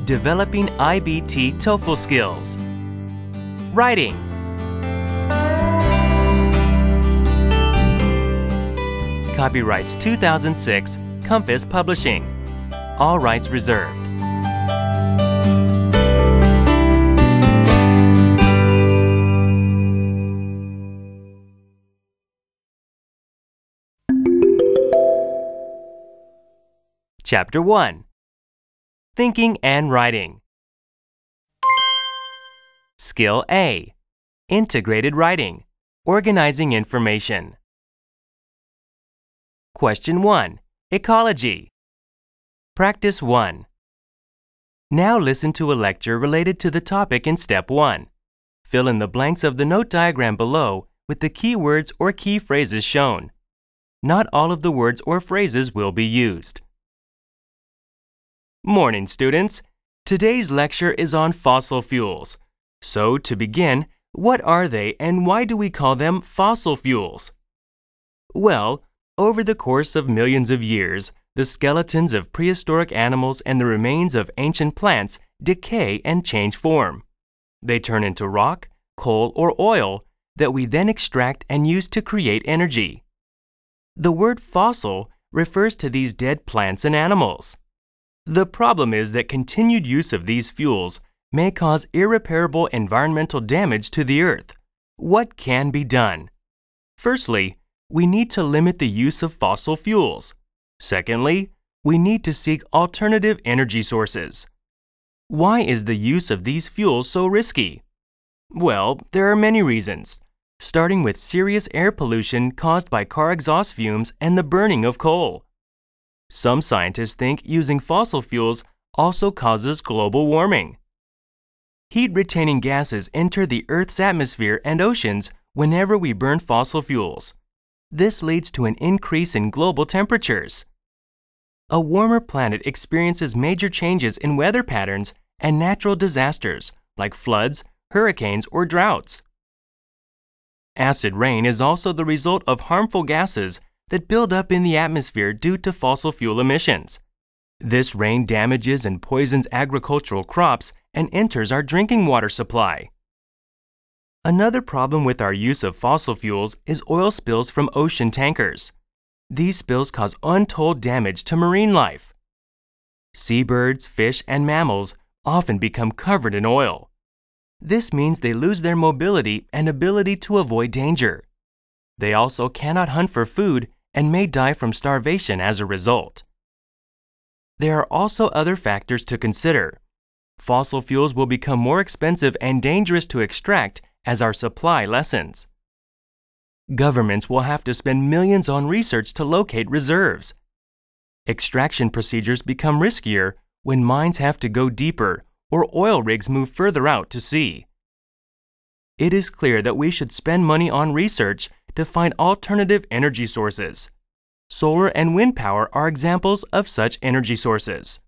Developing IBT TOEFL Skills. Writing. Copyrights 2006, Compass Publishing. All rights reserved. Chapter 1. Thinking and Writing. Skill A. Integrated Writing. Organizing Information. Question 1. Ecology. Practice 1. Now listen to a lecture related to the topic in Step 1. Fill in the blanks of the note diagram below with the key words or key phrases shown. Not all of the words or phrases will be used. Morning, students. Today's lecture is on fossil fuels. So, to begin, what are they and why do we call them fossil fuels? Well, over the course of millions of years, the skeletons of prehistoric animals and the remains of ancient plants decay and change form. They turn into rock, coal, or oil that we then extract and use to create energy. The word fossil refers to these dead plants and animals. The problem is that continued use of these fuels may cause irreparable environmental damage to the Earth. What can be done? Firstly, we need to limit the use of fossil fuels. Secondly, we need to seek alternative energy sources. Why is the use of these fuels so risky? Well, there are many reasons, starting with serious air pollution caused by car exhaust fumes and the burning of coal. Some scientists think using fossil fuels also causes global warming. Heat-retaining gases enter the Earth's atmosphere and oceans whenever we burn fossil fuels. This leads to an increase in global temperatures. A warmer planet experiences major changes in weather patterns and natural disasters like floods, hurricanes, or droughts. Acid rain is also the result of harmful gases that build up in the atmosphere due to fossil fuel emissions. This rain damages and poisons agricultural crops and enters our drinking water supply. Another problem with our use of fossil fuels is oil spills from ocean tankers. These spills cause untold damage to marine life. Seabirds, fish, and mammals often become covered in oil. This means they lose their mobility and ability to avoid danger. They also cannot hunt for food and may die from starvation as a result. There are also other factors to consider. Fossil fuels will become more expensive and dangerous to extract as our supply lessens. Governments will have to spend millions on research to locate reserves. Extraction procedures become riskier when mines have to go deeper or oil rigs move further out to sea. It is clear that we should spend money on research to find alternative energy sources. Solar and wind power are examples of such energy sources.